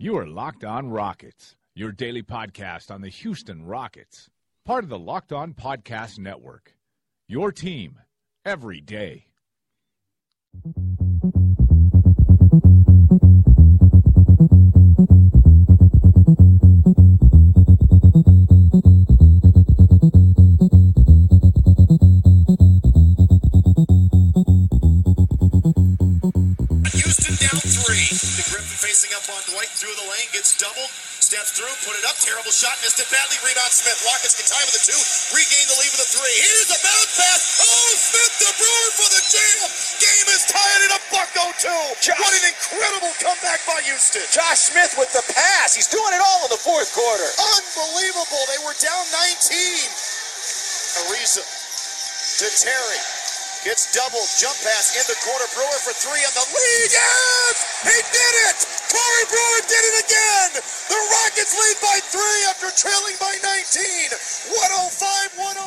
You are Locked On Rockets, your daily podcast on the Houston Rockets, part of the Locked On Podcast Network. Your team every day. Houston down three. The Griffin facing up on Dwight through the lane, gets doubled, steps through, put it up, terrible shot, missed it badly, rebound Smith. Rockets get time with the two, regain the lead with a three. Here's a bounce pass. Oh, Smith the Brewer for the jam. Game is tied at a $102. What an incredible comeback by Houston. Josh Smith with the pass. He's doing it all in the fourth quarter. Unbelievable. They were down 19. Ariza to Terry. Gets doubled, jump pass in the corner. Brewer for three on the lead. Yes! He did it! Corey Brewer did it again! The Rockets lead by three after trailing by 19.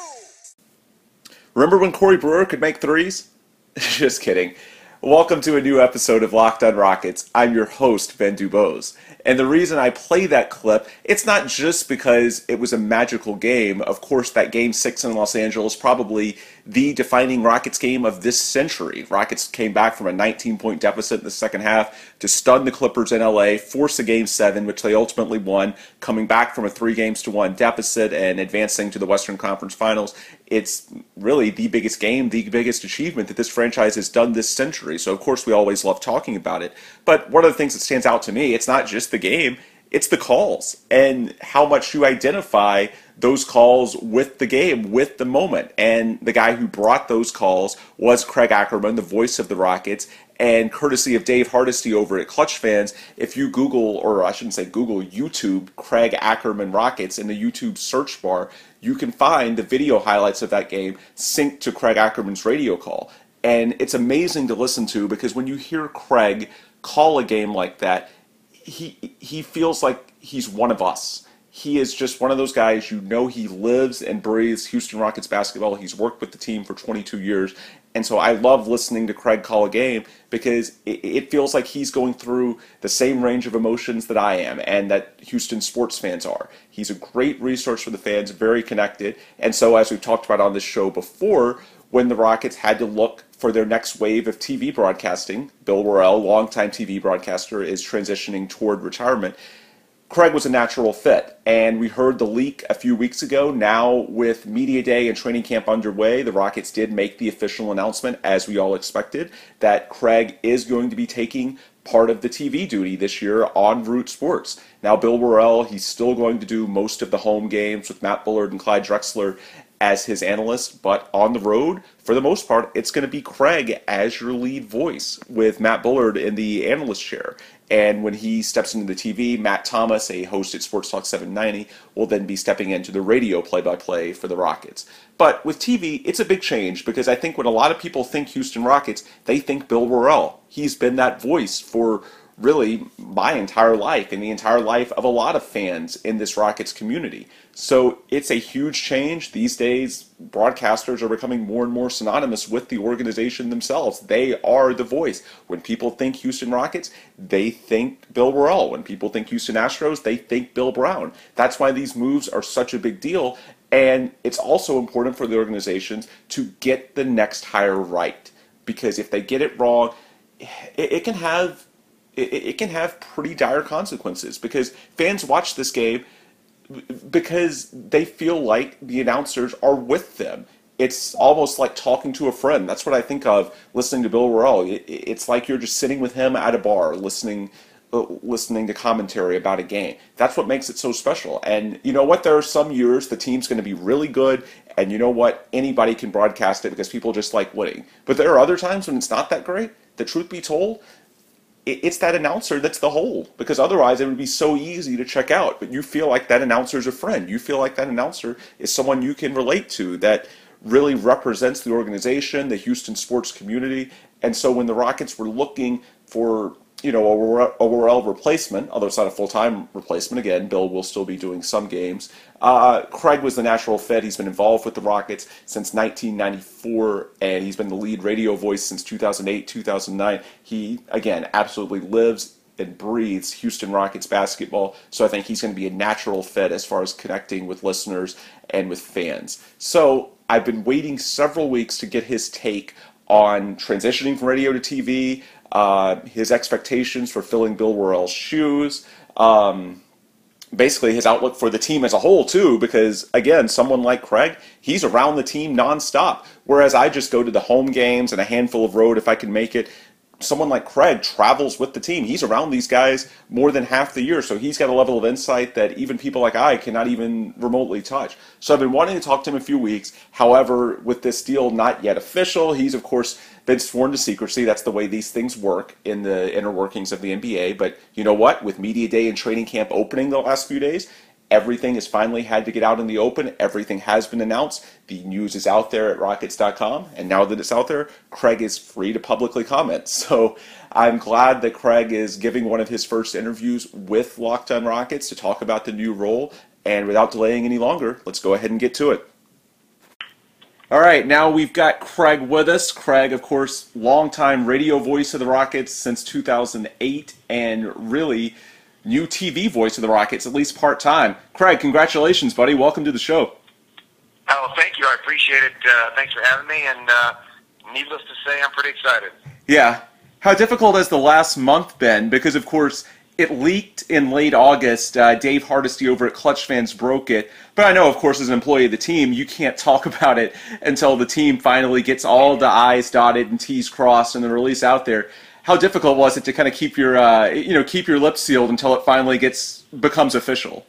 105-102. Remember when Corey Brewer could make threes? Just kidding. Welcome to a new episode of Locked On Rockets. I'm your host, Ben Dubose. And the reason I play that clip, it's not just because it was a magical game. Of course, that Game 6 in Los Angeles, probably the defining Rockets game of this century. Rockets came back from a 19-point deficit in the second half to stun the Clippers in LA, force a Game 7, which they ultimately won, coming back from a 3-1 deficit and advancing to the Western Conference Finals. It's really the biggest game, the biggest achievement that this franchise has done this century. So, of course, we always love talking about it. But one of the things that stands out to me, it's not just the game, it's the calls and how much you identify those calls with the game, with the moment. And the guy who brought those calls was Craig Ackerman, the voice of the Rockets, and courtesy of Dave Hardesty over at Clutch Fans, if you Google, or I shouldn't say Google, YouTube Craig Ackerman Rockets in the YouTube search bar, you can find the video highlights of that game synced to Craig Ackerman's radio call. And it's amazing to listen to because when you hear Craig call a game like that, he feels like he's one of us. He is just one of those guys, you know, he lives and breathes Houston Rockets basketball. He's worked with the team for 22 years. And so I love listening to Craig call a game because it feels like he's going through the same range of emotions that I am and that Houston sports fans are. He's a great resource for the fans, very connected. And so as we've talked about on this show before, when the Rockets had to look for their next wave of TV broadcasting, Bill Worrell, longtime TV broadcaster, is transitioning toward retirement. Craig was a natural fit, and we heard the leak a few weeks ago. Now, with Media Day and training camp underway, the Rockets did make the official announcement, as we all expected, that Craig is going to be taking part of the TV duty this year on Root Sports. Now, Bill Worrell, he's still going to do most of the home games with Matt Bullard and Clyde Drexler as his analyst, but on the road, for the most part, it's going to be Craig as your lead voice with Matt Bullard in the analyst chair. And when he steps into the TV, Matt Thomas, a host at Sports Talk 790, will then be stepping into the radio play-by-play for the Rockets. But with TV, it's a big change because I think when a lot of people think Houston Rockets, they think Bill Worrell. He's been that voice for really my entire life and the entire life of a lot of fans in this Rockets community. So it's a huge change. These days, broadcasters are becoming more and more synonymous with the organization themselves. They are the voice. When people think Houston Rockets, they think Bill Worrell. When people think Houston Astros, they think Bill Brown. That's why these moves are such a big deal. And it's also important for the organizations to get the next hire right. Because if they get it wrong, it can have pretty dire consequences because fans watch this game because they feel like the announcers are with them. It's almost like talking to a friend. That's what I think of listening to Bill Worrell. It's like you're just sitting with him at a bar listening to commentary about a game. That's what makes it so special. And you know what? There are some years the team's going to be really good, and you know what? Anybody can broadcast it because people just like winning. But there are other times when it's not that great. The truth be told, it's that announcer that's the hole, because otherwise it would be so easy to check out. But you feel like that announcer's a friend. You feel like that announcer is someone you can relate to, that really represents the organization, the Houston sports community. And so when the Rockets were looking for a Worrell replacement, although it's not a full-time replacement. Again, Bill will still be doing some games. Craig was the natural fit. He's been involved with the Rockets since 1994, and he's been the lead radio voice since 2008, 2009. He, again, absolutely lives and breathes Houston Rockets basketball. So I think he's going to be a natural fit as far as connecting with listeners and with fans. So I've been waiting several weeks to get his take on transitioning from radio to TV, his expectations for filling Bill Worrell's shoes, basically his outlook for the team as a whole too, because again, someone like Craig, he's around the team nonstop, whereas I just go to the home games and a handful of road if I can make it. Someone like Craig travels with the team. He's around these guys more than half the year, so he's got a level of insight that even people like I cannot even remotely touch. So I've been wanting to talk to him a few weeks. However, with this deal not yet official, he's of course been sworn to secrecy. That's the way these things work in the inner workings of the NBA. But you know what? With Media Day and training camp opening the last few days, everything has finally had to get out in the open. Everything has been announced. The news is out there at Rockets.com. And now that it's out there, Craig is free to publicly comment. So I'm glad that Craig is giving one of his first interviews with Locked On Rockets to talk about the new role. And without delaying any longer, let's go ahead and get to it. All right, now we've got Craig with us. Craig, of course, longtime radio voice of the Rockets since 2008, and really new TV voice of the Rockets, at least part-time. Craig, congratulations, buddy. Welcome to the show. Oh, thank you. I appreciate it. Thanks for having me, and needless to say, I'm pretty excited. Yeah. How difficult has the last month been? Because, of course, it leaked in late August. Dave Hardesty over at Clutch Fans broke it. But I know, of course, as an employee of the team, you can't talk about it until the team finally gets all the I's dotted and T's crossed and the release out there. How difficult was it to kind of keep your, keep your lips sealed until it finally becomes official?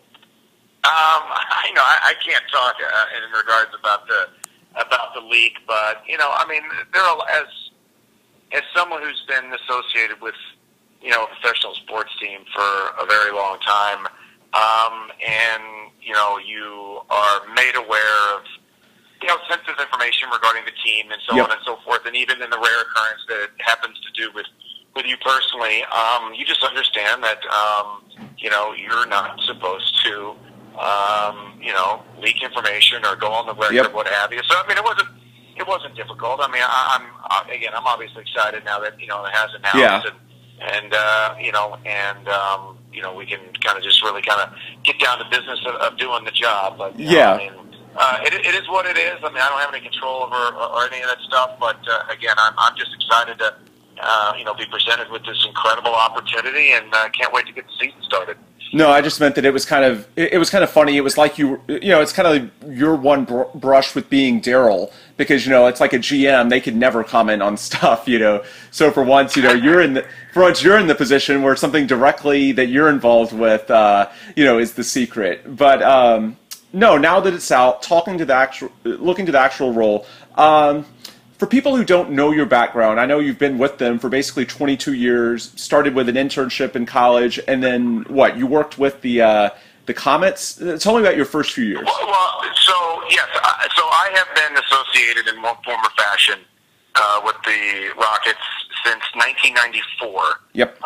I can't talk in regards about the leak, but there are as someone who's been associated with a professional sports team for a very long time, and you are made aware of sensitive information regarding the team and so Yep. on and so forth, and even in the rare occurrence that it happens to do with you personally, you just understand that you're not supposed to leak information or go on the record, Yep. what have you. So it wasn't difficult. I'm obviously excited now that it has announced, Yeah. we can kind of just really kind of get down to business of doing the job. But Yeah. it is what it is. I don't have any control over or any of that stuff. But again, I'm just excited to be presented with this incredible opportunity, and can't wait to get the season started. No, I just meant that it was kind of funny. It was like it's kind of like your one brush with being Daryl, because it's like a GM, they could never comment on stuff, So for once, you're in the position where something directly that you're involved with, is the secret. But no, now that it's out, looking to the actual role. For people who don't know your background, I know you've been with them for basically 22 years, started with an internship in college, and then you worked with the Comets? Tell me about your first few years. So I have been associated in one form or fashion with the Rockets since 1994. Yep.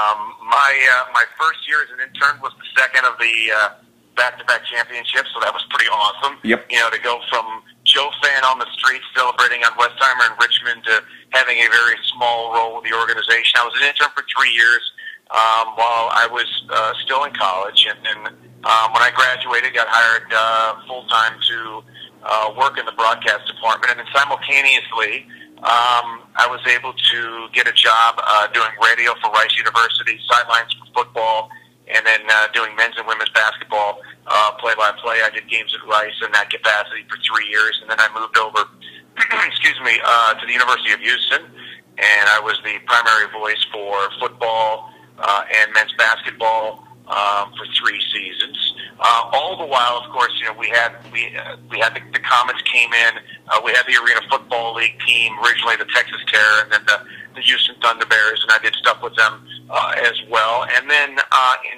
My first year as an intern was the second of the back-to-back championships, so that was pretty awesome. Yep. To go from Joe fan on the street celebrating on Westheimer and Richmond to having a very small role with the organization. I was an intern for 3 years while I was still in college, and then when I graduated, got hired full-time to work in the broadcast department, and then simultaneously I was able to get a job doing radio for Rice University, sidelines for football, and then doing men's and women's basketball play-by-play. I did games at Rice in that capacity for 3 years, and then I moved over, to the University of Houston, and I was the primary voice for football and men's basketball for 3 seasons. All the while, of course, we had the Comets came in. We had the Arena Football League team, originally the Texas Terror, and then the Houston Thunder Bears, and I did stuff with them as well. And then in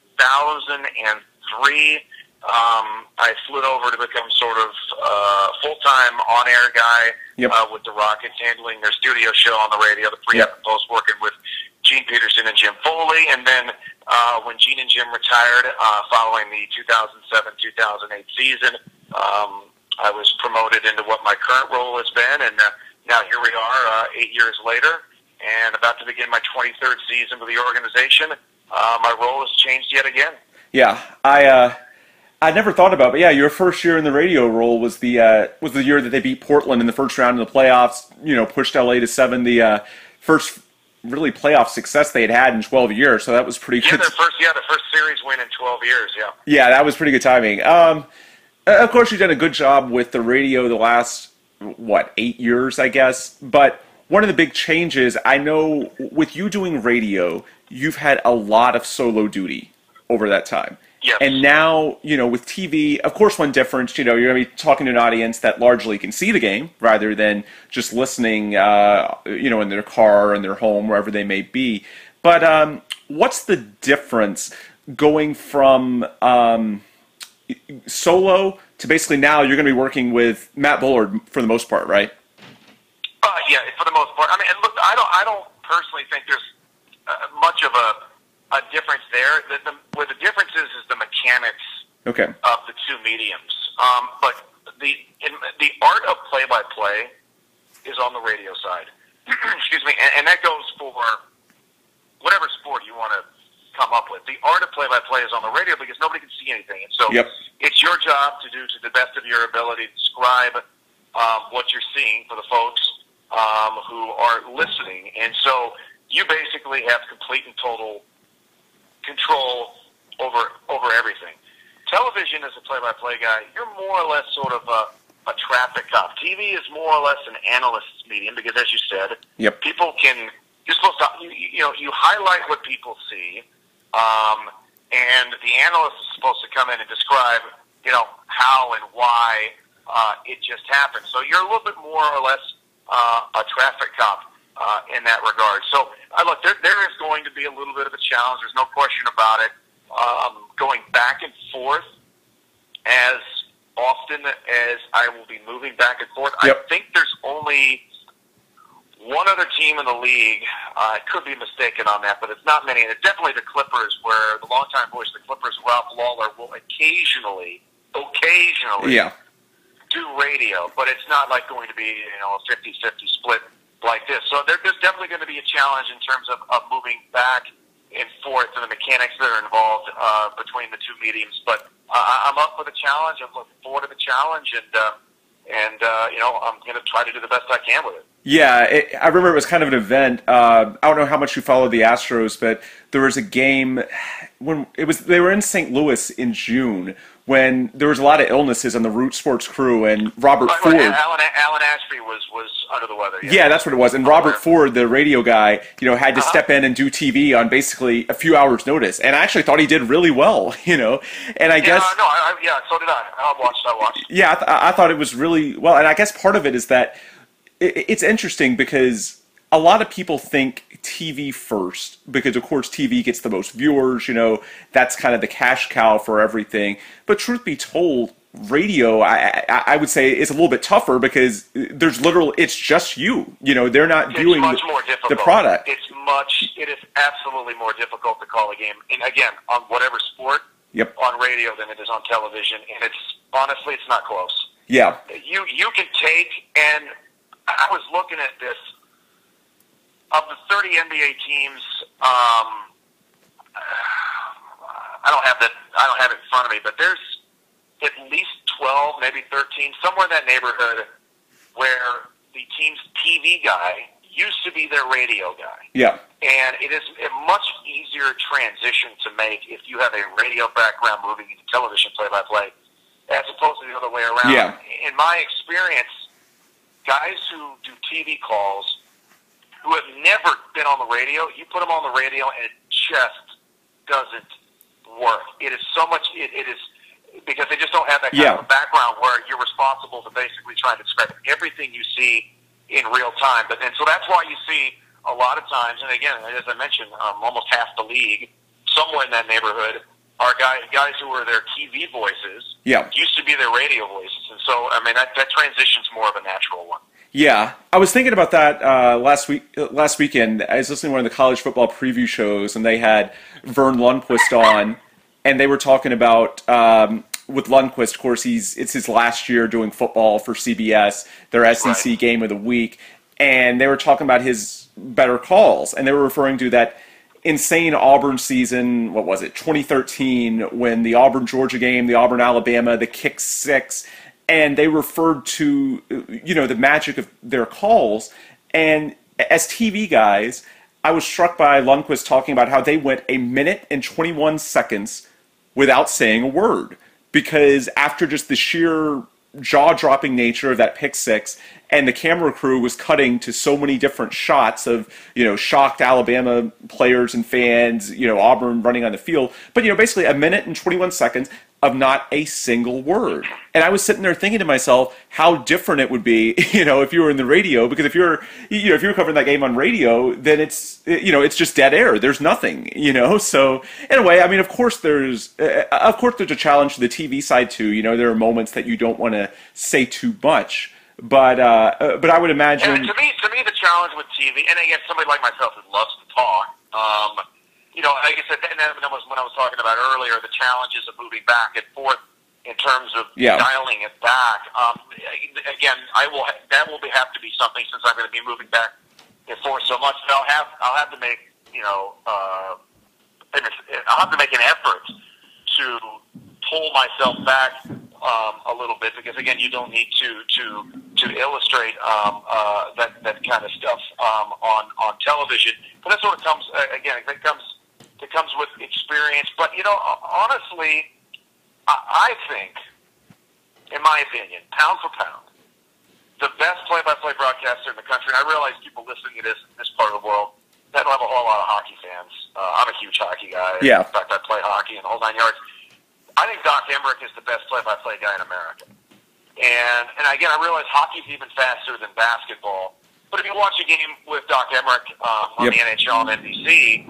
2003, I slid over to become sort of full-time on-air guy. Yep. With the Rockets, handling their studio show on the radio, the pre-up and post, working with Gene Peterson and Jim Foley. And then when Gene and Jim retired following the 2007-2008 season, I was promoted into what my current role has been, and now here we are 8 years later, and about to begin my 23rd season with the organization. My role has changed yet again. Yeah, I never thought about it, but yeah, your first year in the radio role was the year that they beat Portland in the first round of the playoffs, pushed LA to 7, the first really playoff success they had in 12 years, so that was pretty good. The first series win in 12 years, yeah. Yeah, that was pretty good timing. Of course, you've done a good job with the radio the last, 8 years, I guess, but one of the big changes, I know with you doing radio, you've had a lot of solo duty over that time. Yes. And now, with TV, of course, one difference, you're going to be talking to an audience that largely can see the game rather than just listening, in their car, in their home, wherever they may be. But what's the difference going from solo to basically now you're going to be working with Matt Bullard for the most part, right? Yeah, for the most part. I mean, and look, I don't personally think there's much of a difference there. Where the difference is the mechanics of the two mediums. But the art of play-by-play is on the radio side. Excuse me, and that goes for whatever sport you want to come up with. The art of play-by-play is on the radio because nobody can see anything, and so it's your job to do to the best of your ability, describe what you're seeing for the folks who are listening, and so you basically have complete and total control over everything. Television, as a play-by-play guy, you're more or less sort of a traffic cop. TV is more or less an analyst's medium because, as you said, people can. You're supposed to, you highlight what people see, and the analyst is supposed to come in and describe, how and why it just happened. So you're a little bit more or less a traffic cop in that regard. So, look, there is going to be a little bit of a challenge. There's no question about it. Going back and forth as often as I will be moving back and forth. I think there's only one other team in the league. I could be mistaken on that, but it's not many. And it's definitely the Clippers, where the longtime voice of the Clippers, Ralph Lawler, will occasionally do radio, but it's not like going to be a 50-50 split like this. So there's definitely going to be a challenge in terms of moving back and forth and the mechanics that are involved between the two mediums. But I'm up for the challenge. I'm looking forward to the challenge, and I'm going to try to do the best I can with it. Yeah, I remember it was kind of an event. I don't know how much you followed the Astros, but there was a game when they were in St. Louis in June when there was a lot of illnesses on the Root Sports crew, and Robert Ford. Alan Ashby was under the weather. Yeah, that's what it was. And Robert Ford, the radio guy, had to step in and do TV on basically a few hours' notice. And I actually thought he did really well, And I guess. So did I. I watched. Yeah, I thought it was really well. And I guess part of it is that it's interesting because a lot of people think TV first because, of course, TV gets the most viewers, that's kind of the cash cow for everything. But truth be told, radio, I would say, is a little bit tougher because it's just you. They're not viewing the product. It is absolutely more difficult to call a game, and again, on whatever sport, on radio than it is on television, and honestly, it's not close. Yeah. You can take, and I was looking at this, of the 30 NBA teams, I don't have it in front of me, but there's at least 12, maybe 13, somewhere in that neighborhood where the team's TV guy used to be their radio guy. Yeah. And it is a much easier transition to make if you have a radio background moving into television play-by-play as opposed to the other way around. Yeah. In my experience, guys who do TV calls who have never been on the radio, you put them on the radio and it just doesn't work. It is so much, it is, because they just don't have that kind of a background where you're responsible to basically try to describe everything you see in real time. But then, so that's why you see a lot of times, and again, as I mentioned, almost half the league, somewhere in that neighborhood, are guys who are their TV voices, used to be their radio voices. And so, I mean, that transition's more of a natural one. Yeah, I was thinking about that last weekend. I was listening to one of the college football preview shows, and they had Vern Lundquist on, and they were talking about with Lundquist. Of course, it's his last year doing football for CBS, their SEC game of the week, and they were talking about his better calls. And they were referring to that insane Auburn season, what was it, 2013, when the Auburn-Georgia game, the Auburn-Alabama, the kick six, and they referred to, the magic of their calls. And as TV guys, I was struck by Lundquist talking about how they went 1 minute and 21 seconds without saying a word. Because after just the sheer jaw-dropping nature of that pick six, and the camera crew was cutting to so many different shots of, shocked Alabama players and fans, Auburn running on the field. But, basically 1 minute and 21 seconds of not a single word. And I was sitting there thinking to myself how different it would be, if you were in the radio, because if you're covering that game on radio, then it's just dead air. There's nothing, So in a way, I mean, of course there's a challenge to the TV side too. There are moments that you don't want to say too much, but I would imagine. And to me, the challenge with TV, and again, somebody like myself who loves to talk. Like I said, and that was when I was talking about earlier, the challenges of moving back and forth in terms of dialing it back. Again, that will have to be something, since I'm going to be moving back and forth so much. That I'll have to make I'll have to make an effort to pull myself back a little bit, because again, you don't need to illustrate that kind of stuff on television. But that sort of comes again. It comes with experience. But honestly, I think, in my opinion, pound for pound, the best play-by-play broadcaster in the country. And I realize people listening to this part of the world that don't have a whole lot of hockey fans. I'm a huge hockey guy. Yeah. In fact, I play hockey in the whole 9 yards. I think Doc Emmerich is the best play-by-play guy in America. And again, I realize hockey's even faster than basketball. But if you watch a game with Doc Emmerich on the NHL and NBC,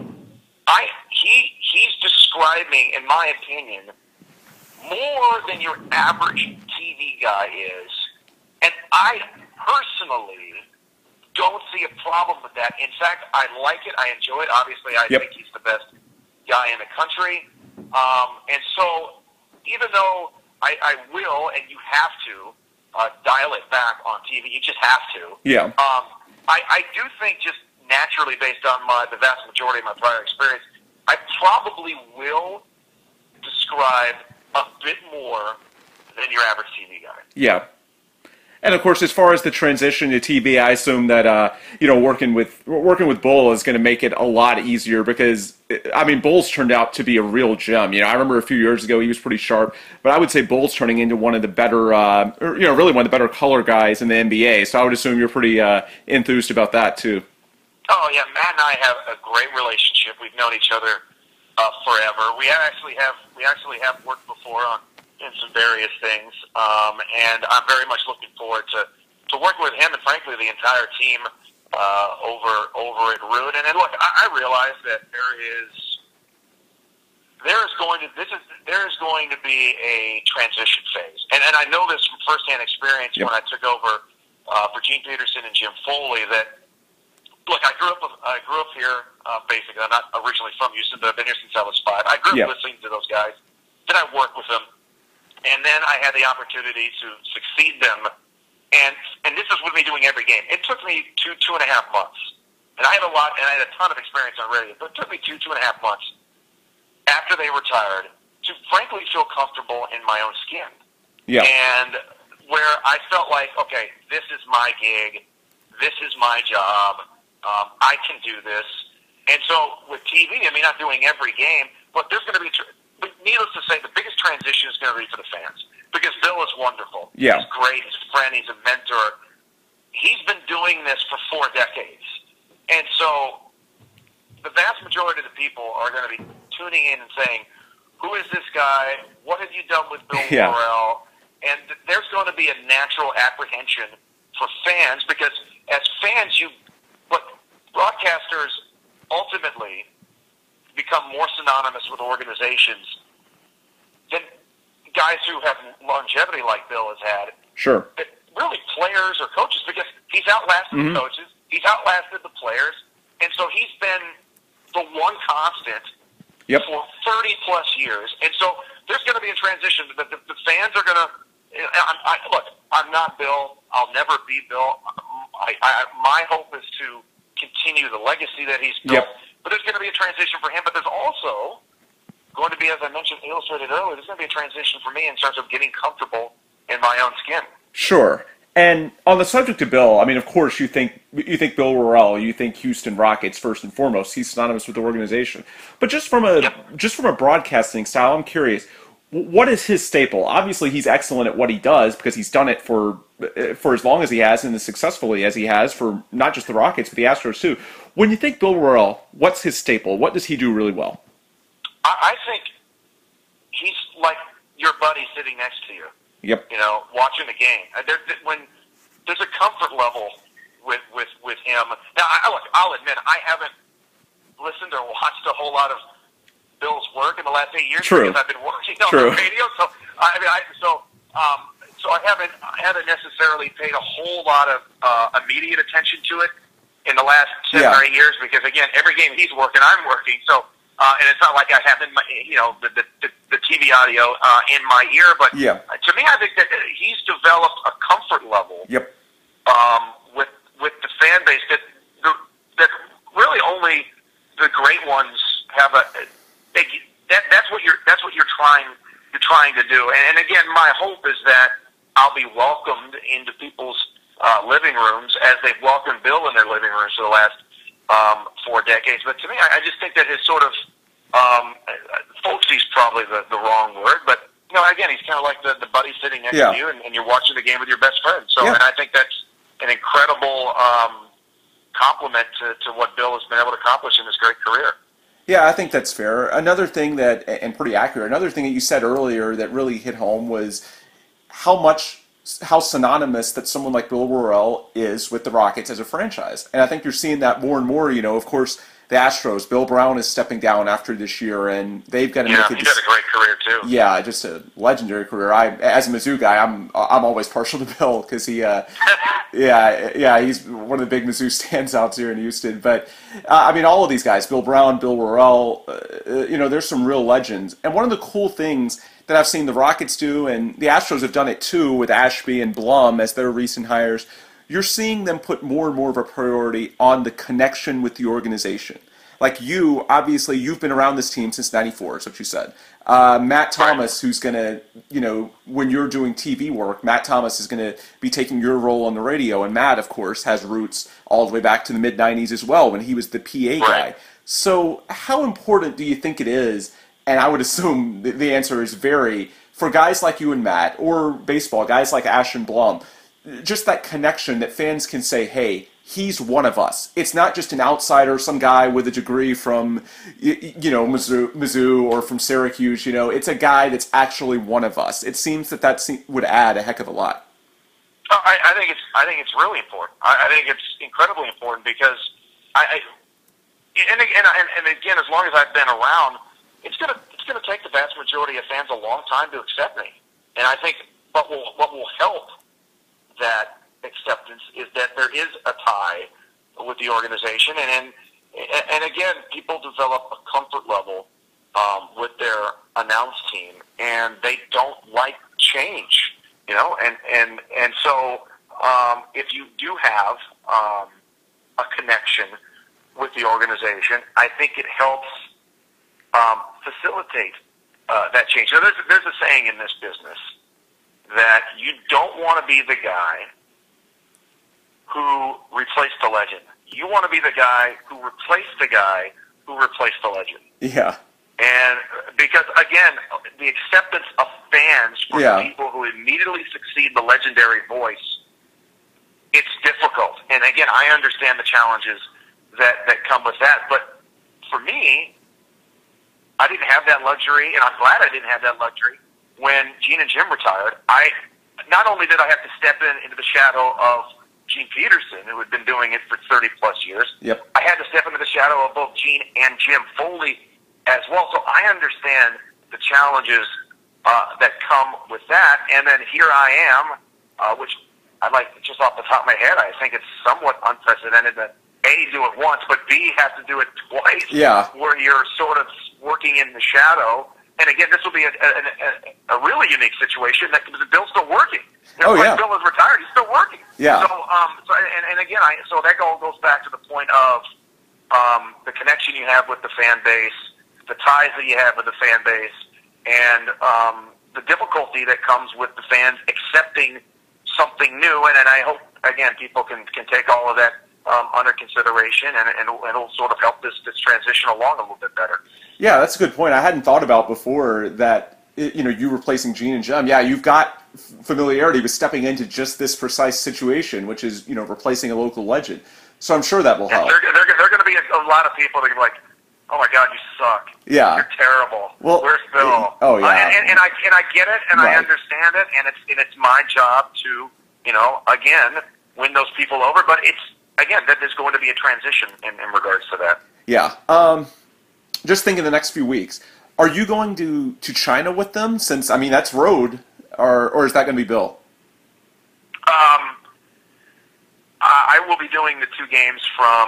he's describing, in my opinion, more than your average TV guy is. And I personally don't see a problem with that. In fact, I like it. I enjoy it. Obviously, I think he's the best guy in the country. And so, even though I will, and you have to, dial it back on TV, you just have to. Yeah. I do think, just naturally, based on the vast majority of my prior experience, I probably will describe a bit more than your average TV guy. Yeah. And of course, as far as the transition to TV, I assume that working with Bull is going to make it a lot easier, because Bull's turned out to be a real gem. I remember a few years ago he was pretty sharp, but I would say Bull's turning into one of the better, really one of the better color guys in the NBA. So I would assume you're pretty enthused about that too. Oh yeah, Matt and I have a great relationship. We've known each other forever. We actually have worked before in some various things, and I'm very much looking forward to working with him and, frankly, the entire team over at Root. And look, I realize that there is going to be a transition phase, and I know this from firsthand experience when I took over for Gene Peterson and Jim Foley. That look, I grew up here. Basically, I'm not originally from Houston, but I've been here since I was 5. I grew up listening to those guys. Then I worked with them. And then I had the opportunity to succeed them, and this is with me doing every game. It took me 2.5 months, and I had a ton of experience on radio, but it took me 2.5 months after they retired to frankly feel comfortable in my own skin. Yeah. And where I felt like, okay, this is my gig, this is my job, I can do this. And so with TV, not doing every game, but there's going to be. But needless to say, the biggest transition is going to be for the fans, because Bill is wonderful. Yeah. He's great. He's a friend. He's a mentor. He's been doing this for 4 decades. And so the vast majority of the people are going to be tuning in and saying, who is this guy? What have you done with Bill Worrell? And there's going to be a natural apprehension for fans, because as fans, broadcasters ultimately become more synonymous with organizations than guys who have longevity like Bill has had. Sure. But really players or coaches, because he's outlasted the coaches, he's outlasted the players, and so he's been the one constant for 30-plus years. And so there's going to be a transition. The fans are going to look, I'm not Bill. I'll never be Bill. My hope is to continue the legacy that he's built. Yep. But there's going to be a transition for him. But there's also going to be, as I mentioned, illustrated earlier, there's going to be a transition for me in terms of getting comfortable in my own skin. Sure. And on the subject of Bill, I mean, of course, you think Bill Worrell, you think Houston Rockets first and foremost. He's synonymous with the organization. But just from a broadcasting style, I'm curious, what is his staple? Obviously, he's excellent at what he does because he's done it for as long as he has and as successfully as he has for not just the Rockets but the Astros too. When you think Bill Worrell, what's his staple? What does he do really well? I think he's like your buddy sitting next to you. Yep. You know, watching the game. When there's a comfort level with him. Now, I'll admit, I haven't listened or watched a whole lot of Bill's work in the last 8 years because I've been working on the radio. So I haven't necessarily paid a whole lot of immediate attention to it in the last 7 or 8 years because again, every game he's working, I'm working. So and it's not like I have the TV audio in my ear, but to me, I think that he's developed a comfort level with the fan base that really only the great ones have that's what you're trying to do. And again, my hope is that I'll be welcomed into people's living rooms as they've welcomed Bill in their living rooms for the last 4 decades. But to me, I just think that his sort of folksy is probably the wrong word, but you know, again, he's kind of like the buddy sitting next to you, and you're watching the game with your best friend. So, and I think that's an incredible compliment to what Bill has been able to accomplish in his great career. Yeah, I think that's fair. Another thing and pretty accurate, another thing that you said earlier that really hit home was how synonymous that someone like Bill Worrell is with the Rockets as a franchise. And I think you're seeing that more and more. You know, of course, the Astros, Bill Brown is stepping down after this year, and they've got to make it. He's had a great career too. Yeah, just a legendary career. As a Mizzou guy, I'm always partial to Bill because he, he's one of the big Mizzou standouts here in Houston. But I mean, all of these guys, Bill Brown, Bill Worrell, there's some real legends. And one of the cool things that I've seen the Rockets do, and the Astros have done it too with Ashby and Blum as their recent hires. You're seeing them put more and more of a priority on the connection with the organization. Like you, obviously, you've been around this team since '94, is what you said. Matt Thomas, who's going to, when you're doing TV work, Matt Thomas is going to be taking your role on the radio. And Matt, of course, has roots all the way back to the mid-'90s as well when he was the PA guy. So how important do you think it is, and I would assume the answer is very, for guys like you and Matt, or baseball, guys like Ash and Blum, just that connection that fans can say, hey, he's one of us. It's not just an outsider, some guy with a degree from, Mizzou or from Syracuse. It's a guy that's actually one of us. It seems that would add a heck of a lot. I think it's really important. I think it's incredibly important because and again, as long as I've been around, it's gonna take the vast majority of fans a long time to accept me. And I think what will help that acceptance is that there is a tie with the organization, and again, people develop a comfort level with their announce team, and they don't like change, and so if you do have a connection with the organization, I think it helps facilitate that change. So there's a saying in this business that you don't want to be the guy who replaced the legend. You want to be the guy who replaced the guy who replaced the legend. Yeah. And because, again, the acceptance of fans for people who immediately succeed the legendary voice, it's difficult. And again, I understand the challenges that come with that. But for me, I didn't have that luxury, and I'm glad I didn't have that luxury. When Gene and Jim retired, not only did I have to step into the shadow of Gene Peterson, who had been doing it for 30-plus years, I had to step into the shadow of both Gene and Jim Foley as well. So I understand the challenges that come with that. And then here I am, which I like just off the top of my head, I think it's somewhat unprecedented that A, do it once, but B, have to do it twice, where you're sort of working in the shadow. And again, this will be a really unique situation that Bill's still working. Bill is retired; he's still working. Yeah. So, and again, so that all goes back to the point of the connection you have with the fan base, the ties that you have with the fan base, and the difficulty that comes with the fans accepting something new. And I hope, again, people can take all of that under consideration, and it'll sort of help this transition along a little bit better. Yeah, that's a good point. I hadn't thought about before that, you replacing Gene and Jem. Yeah, you've got familiarity with stepping into just this precise situation, which is, replacing a local legend. So I'm sure that will help. There are going to be a lot of people that are like, oh my God, you suck. Yeah. You're terrible. Well, where's Bill? Oh yeah. And I get it, and right. I understand it, and it's my job to, again, win those people over. But there's going to be a transition in regards to that. Yeah. Just thinking the next few weeks, are you going to China with them? Since that's road, or is that going to be Bill? I will be doing the 2 games from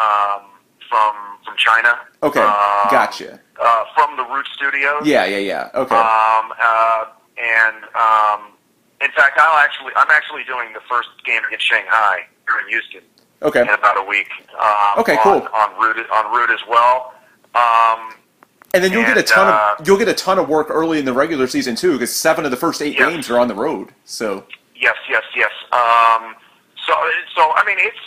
China. Okay, gotcha. From the Root Studios. Yeah. Okay. In fact, I'm actually doing the first game against Shanghai here in Houston. Okay. In about a week. Okay, cool. On Root as well. And then you'll get a ton of work early in the regular season too, because 7 of the first 8 games are on the road. So. Yes. So it's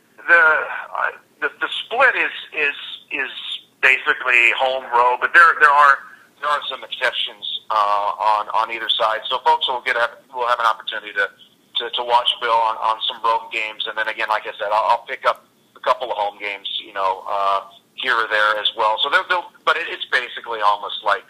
the split is basically home road, but there are some exceptions on either side. So folks will have an opportunity to watch Bill on some road games, and then again, like I said, I'll pick up a couple of home games, here or there as well. So but it's basically almost like,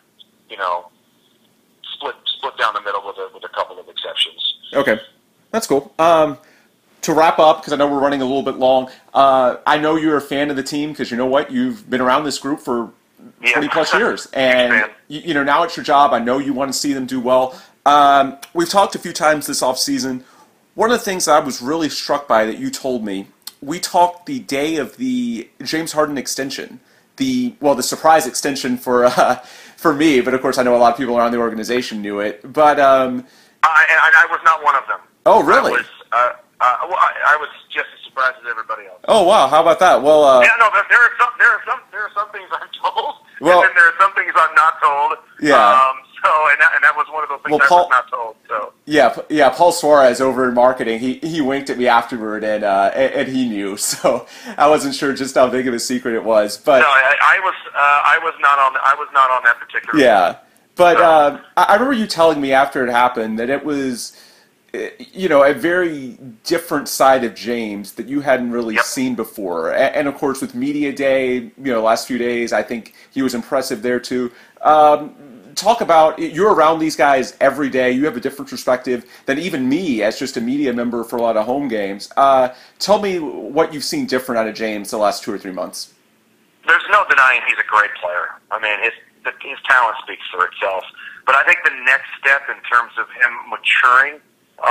split down the middle with a couple of exceptions. Okay, that's cool. To wrap up, because I know we're running a little bit long, I know you're a fan of the team because you know what? You've been around this group for 20 plus years. And, now it's your job. I know you want to see them do well. We've talked a few times this offseason. One of the things I was really struck by that you told me, we talked the day of the James Harden extension, the surprise extension for me, but of course I know a lot of people around the organization knew it. But and I was not one of them. Oh, really? I was just as surprised as everybody else. Oh wow! How about that? Well, there are some things I'm told, and then there are some things I'm not told. Yeah. And that was one of those things I was not told. So. Yeah. Paul Suarez over in marketing, he winked at me afterward, and he knew. So I wasn't sure just how big of a secret it was, but no, I was not on that particular. Yeah, but I remember you telling me after it happened that it was, a very different side of James that you hadn't really seen before. And of course, with Media Day, last few days, I think he was impressive there too. Talk about, you're around these guys every day. You have a different perspective than even me as just a media member for a lot of home games. Tell me what you've seen different out of James the last 2 or 3 months. There's no denying he's a great player. His talent speaks for itself. But I think the next step in terms of him maturing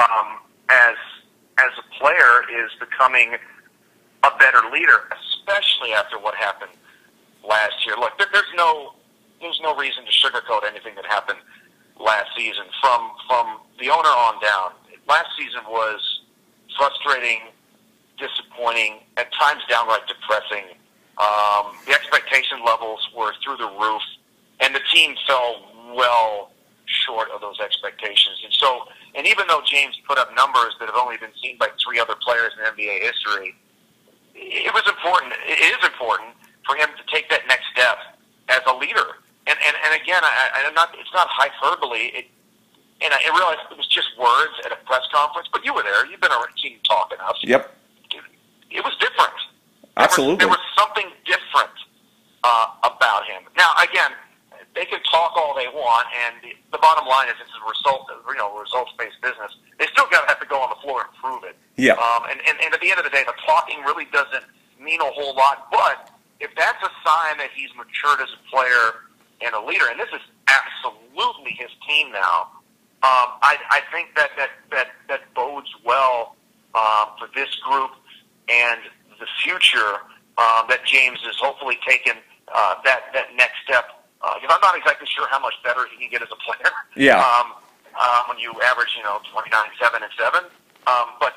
as a player is becoming a better leader, especially after what happened last year. Look, there's no reason to sugarcoat anything that happened last season. From the owner on down, last season was frustrating, disappointing, at times downright depressing. The expectation levels were through the roof, and the team fell well short of those expectations. And even though James put up numbers that have only been seen by 3 other players in NBA history, it is important for him to take that next step as a leader. And again, it's not hyperbole. And I realized it was just words at a press conference, but you were there. You've been around team talk enough. Yep. It was different. Absolutely. There was something different about him. Now, again, they can talk all they want, and the bottom line is it's a results-based business. They still have to go on the floor and prove it. Yeah. And at the end of the day, the talking really doesn't mean a whole lot. But if that's a sign that he's matured as a player and a leader, and this is absolutely his team now, I think that bodes well for this group and the future. That James has hopefully taken that next step. Because I'm not exactly sure how much better he can get as a player. Yeah. When you average, 29, 7, and 7. But to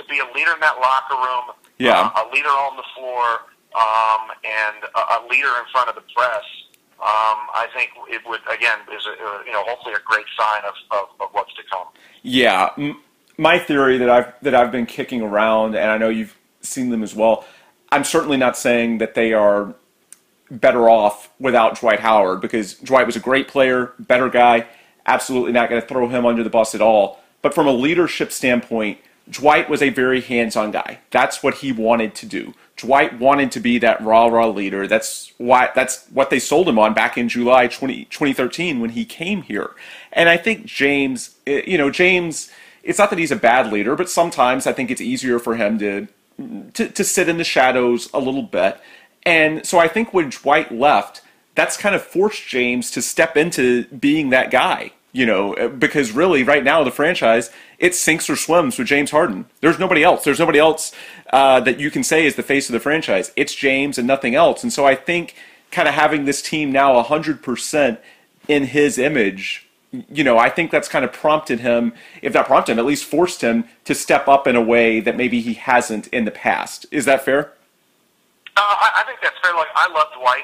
be a leader in that locker room, a leader on the floor, and a leader in front of the press. I think it would, again, is hopefully a great sign of what's to come. Yeah, my theory that I've been kicking around, and I know you've seen them as well. I'm certainly not saying that they are better off without Dwight Howard, because Dwight was a great player, better guy. Absolutely not going to throw him under the bus at all. But from a leadership standpoint, Dwight was a very hands-on guy. That's what he wanted to do. Dwight wanted to be that rah-rah leader. That's what they sold him on back in July 2013 when he came here. And I think James, it's not that he's a bad leader, but sometimes I think it's easier for him to sit in the shadows a little bit. And so I think when Dwight left, that's kind of forced James to step into being that guy, because really right now the franchise, it sinks or swims with James Harden. There's nobody else. There's nobody else that you can say is the face of the franchise. It's James and nothing else. And so I think kind of having this team now 100% in his image, I think that's kind of prompted him, if not prompted him, at least forced him to step up in a way that maybe he hasn't in the past. Is that fair? I think that's fair. Like, I love Dwight.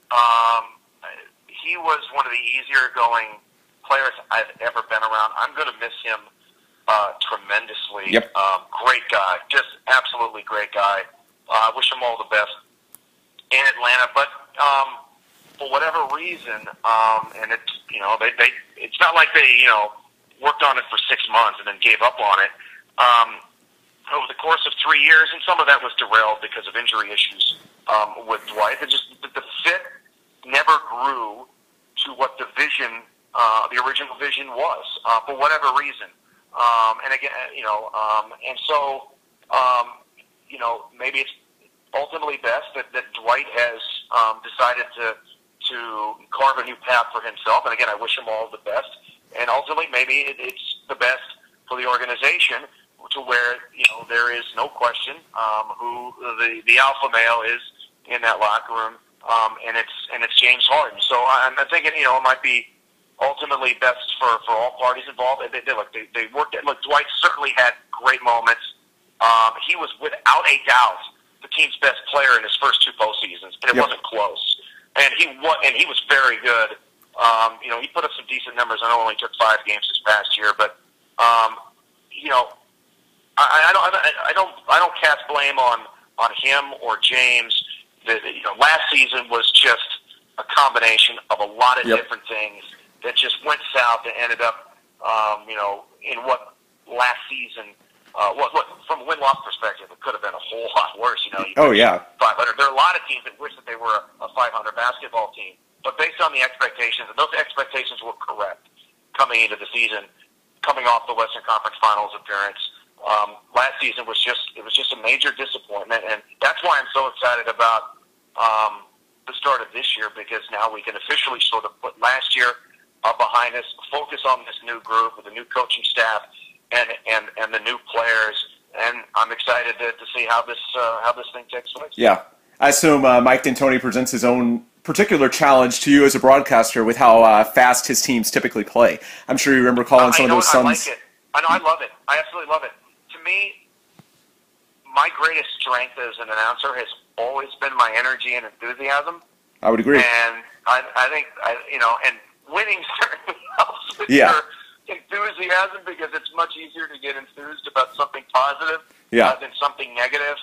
He was one of the easier going players I've ever been around. I'm going to miss him tremendously. Yep. Great guy, just absolutely great guy. I wish him all the best in Atlanta. But for whatever reason, and it's it's not like they worked on it for 6 months and then gave up on it. Over the course of 3 years, and some of that was derailed because of injury issues with Dwight. The fit never grew to what the vision, the original vision was, for whatever reason. And again, and so, maybe it's ultimately best that Dwight has decided to carve a new path for himself. And again, I wish him all the best. And ultimately, maybe it's the best for the organization, to where there is no question who the alpha male is in that locker room, and it's James Harden. So I'm thinking it might be ultimately best for all parties involved. They worked it. Look, Dwight certainly had great moments. He was without a doubt the team's best player in his first 2 postseasons, and it wasn't close. And he was very good. He put up some decent numbers. I know it only took 5 games this past year, but I don't cast blame on him or James. Last season was just a combination of a lot of different things that just went south and ended up, in what last season, from a win-loss perspective, it could have been a whole lot worse. 500. There are a lot of teams that wish that they were a 500 basketball team, but based on the expectations, and those expectations were correct coming into the season, coming off the Western Conference Finals appearance. Last season was just a major disappointment, and that's why I'm so excited about the start of this year, because now we can officially sort of put last year behind us, focus on this new group with the new coaching staff and the new players, and I'm excited to see how this thing takes place. Yeah, I assume Mike D'Antoni presents his own particular challenge to you as a broadcaster with how fast his teams typically play. I'm sure you remember calling some of those Suns. I like it. I love it. I absolutely love it. To me, my greatest strength as an announcer has always been my energy and enthusiasm. I would agree. And I think, and winning certainly helps with your enthusiasm, because it's much easier to get enthused about something positive than something negative.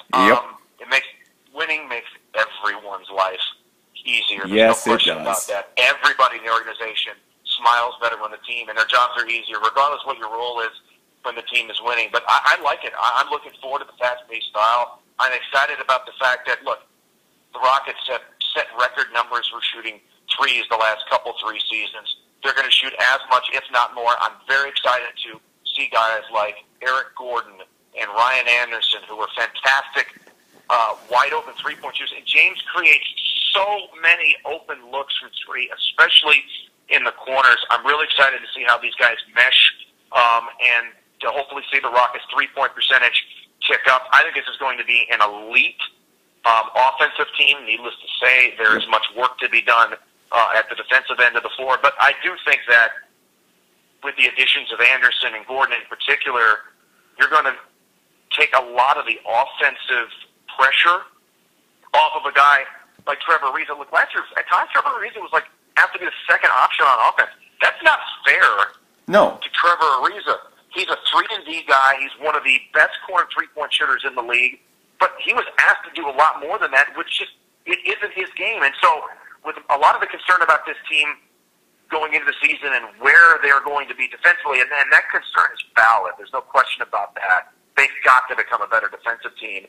Winning makes everyone's life easier. There's no question about that. Everybody in the organization smiles better when the team, and their jobs are easier, regardless what your role is when the team is winning. But I like it. I'm looking forward to the fast-paced style. I'm excited about the fact that, look, the Rockets have set record numbers for shooting threes the last couple 3 seasons. They're going to shoot as much, if not more. I'm very excited to see guys like Eric Gordon and Ryan Anderson, who are fantastic wide-open three-point shooters. And James creates so many open looks from 3, especially in the corners. I'm really excited to see how these guys mesh and to hopefully see the Rockets' three-point percentage tick up. I think this is going to be an elite offensive team. Needless to say, there is much work to be done at the defensive end of the floor. But I do think that with the additions of Anderson and Gordon in particular, you're going to take a lot of the offensive pressure off of a guy like Trevor Ariza. Look, last year, at times, Trevor Ariza was like, have to be the second option on offense. That's not fair to Trevor Ariza. He's a 3-and-D guy. He's one of the best corner three-point shooters in the league. But he was asked to do a lot more than that, which just it isn't his game. And so with a lot of the concern about this team going into the season and where they're going to be defensively, and that concern is valid. There's no question about that. They've got to become a better defensive team.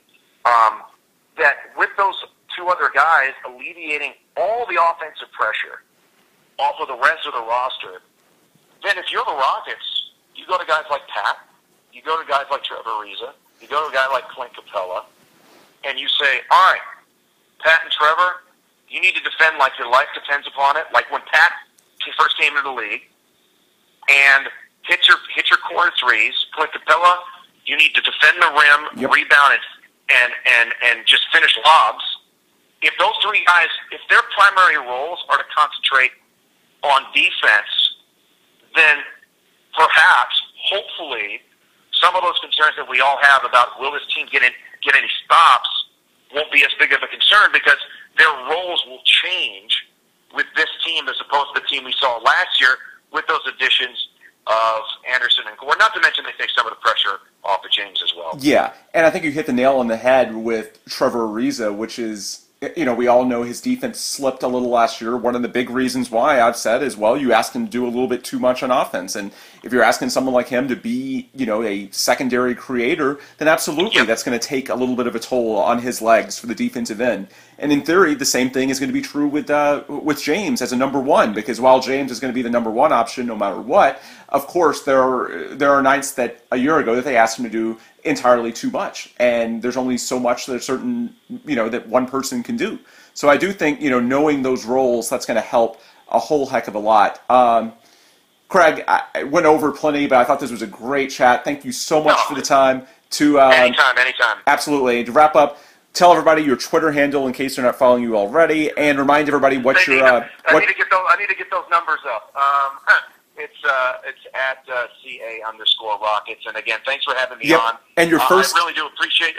That with those two other guys alleviating all the offensive pressure off of the rest of the roster, then if you're the Rockets, you go to guys like Pat, you go to guys like Trevor Ariza, you go to a guy like Clint Capella, and you say, all right, Pat and Trevor, you need to defend like your life depends upon it, like when Pat first came into the league, and hit your corner threes. Clint Capella, you need to defend the rim, rebound, and just finish lobs. If those three guys, if their primary roles are to concentrate on defense, then perhaps, hopefully, some of those concerns that we all have about will this team get any stops won't be as big of a concern, because their roles will change with this team as opposed to the team we saw last year with those additions of Anderson and Gore. Not to mention they take some of the pressure off of James as well. Yeah, and I think you hit the nail on the head with Trevor Ariza, which is, we all know his defense slipped a little last year. One of the big reasons why I've said is, well, you asked him to do a little bit too much on offense. And if you're asking someone like him to be, a secondary creator, then absolutely that's going to take a little bit of a toll on his legs for the defensive end. And in theory, the same thing is going to be true with James as a number one, because while James is going to be the number one option no matter what, of course there are nights that a year ago that they asked him to do entirely too much, and there's only so much that that one person can do. So I do think knowing those roles, that's going to help a whole heck of a lot. Craig, I went over plenty, but I thought this was a great chat. Thank you so much for the time. Anytime. Absolutely. To wrap up, tell everybody your Twitter handle in case they're not following you already, and remind everybody what your. I need to get those numbers up. It's at CA_Rockets, and again, thanks for having me on. And your first. I really do appreciate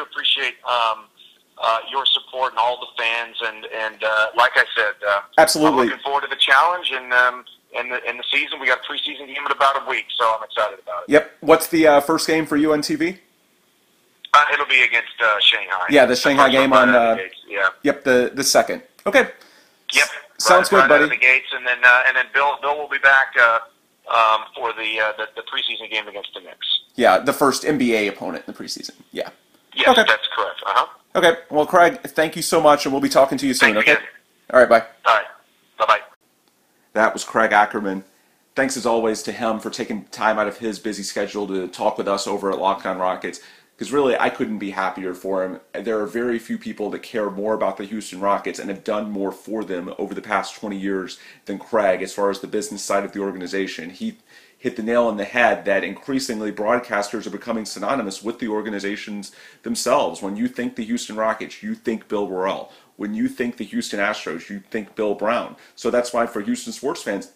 your support and all the fans, and like I said, absolutely. I'm looking forward to the challenge and the season. We got a preseason game in about a week, so I'm excited about it. Yep. What's the first game for you on TV? It'll be against Shanghai. Yeah, the Shanghai game on. Yep, the second. Okay. Yep. Sounds good, buddy. Out of the gates, and then Bill will be back for the preseason game against the Knicks. Yeah, the first NBA opponent in the preseason. Yeah. Yes, okay. That's correct. Okay. Well, Craig, thank you so much, and we'll be talking to you soon. Thanks okay. Again. All right. Bye. All right. Bye. That was Craig Ackerman. Thanks as always to him for taking time out of his busy schedule to talk with us over at Locked On Rockets. Because really, I couldn't be happier for him. There are very few people that care more about the Houston Rockets and have done more for them over the past 20 years than Craig as far as the business side of the organization. He hit the nail on the head that increasingly broadcasters are becoming synonymous with the organizations themselves. When you think the Houston Rockets, you think Bill Worrell. When you think the Houston Astros, you think Bill Brown. So that's why for Houston sports fans,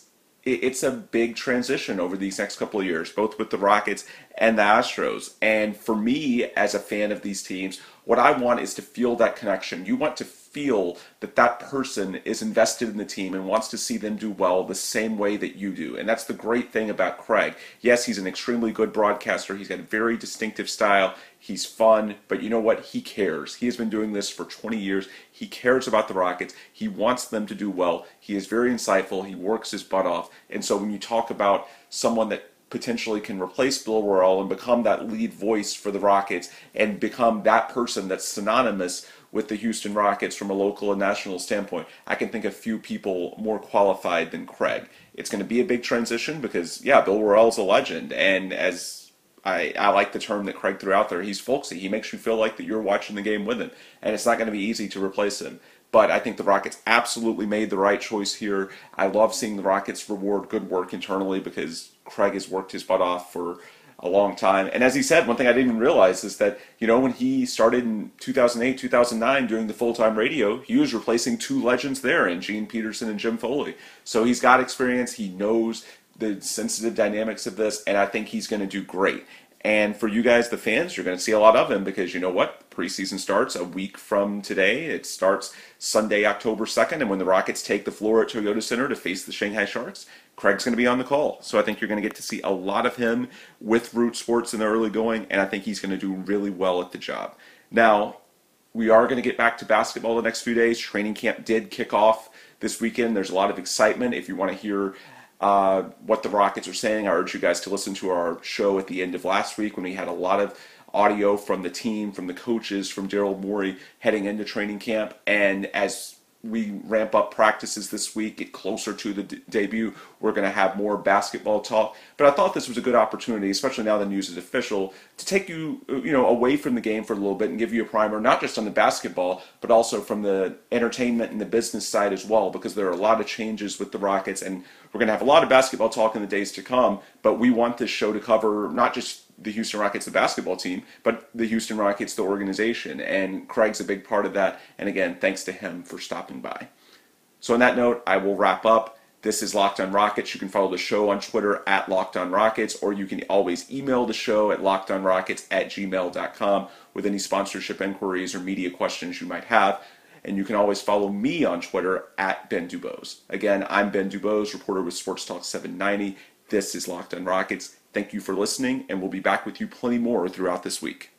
it's a big transition over these next couple of years, both with the Rockets and the Astros. And for me, as a fan of these teams, what I want is to feel that connection. You want to feel that that person is invested in the team and wants to see them do well the same way that you do. And that's the great thing about Craig. Yes, he's an extremely good broadcaster. He's got a very distinctive style. He's fun, but you know what? He cares. He has been doing this for 20 years. He cares about the Rockets. He wants them to do well. He is very insightful. He works his butt off. And so when you talk about someone that potentially can replace Bill Worrell and become that lead voice for the Rockets and become that person that's synonymous with the Houston Rockets from a local and national standpoint, I can think of few people more qualified than Craig. It's going to be a big transition because, yeah, Bill Worrell's a legend, and as I like the term that Craig threw out there, he's folksy. He makes you feel like that you're watching the game with him, and it's not going to be easy to replace him. But I think the Rockets absolutely made the right choice here. I love seeing the Rockets reward good work internally because Craig has worked his butt off for a long time. And as he said, one thing I didn't even realize is that, when he started in 2008, 2009 doing the full-time radio, he was replacing two legends there in Gene Peterson and Jim Foley. So he's got experience. He knows the sensitive dynamics of this, and I think he's going to do great. And for you guys, the fans, you're going to see a lot of him because you know what? Preseason starts a week from today. It starts Sunday, October 2nd. And when the Rockets take the floor at Toyota Center to face the Shanghai Sharks, Craig's going to be on the call. So I think you're going to get to see a lot of him with Root Sports in the early going. And I think he's going to do really well at the job. Now, we are going to get back to basketball the next few days. Training camp did kick off this weekend. There's a lot of excitement. If you want to hear what the Rockets are saying, I urge you guys to listen to our show at the end of last week when we had a lot of audio from the team, from the coaches, from Daryl Morey heading into training camp. And as we ramp up practices this week, get closer to the debut, we're going to have more basketball talk. But I thought this was a good opportunity, especially now the news is official, to take you away from the game for a little bit and give you a primer, not just on the basketball, but also from the entertainment and the business side as well, because there are a lot of changes with the Rockets, and we're going to have a lot of basketball talk in the days to come, but we want this show to cover not just the Houston Rockets, the basketball team, but the Houston Rockets, the organization, and Craig's a big part of that, and again, thanks to him for stopping by. So on that note, I will wrap up. This is Locked On Rockets. You can follow the show on Twitter at Locked On Rockets, or you can always email the show at lockedonrockets@gmail.com with any sponsorship inquiries or media questions you might have. And you can always follow me on Twitter at Ben Dubose. Again, I'm Ben Dubose, reporter with Sports Talk 790. This is Locked On Rockets. Thank you for listening, and we'll be back with you plenty more throughout this week.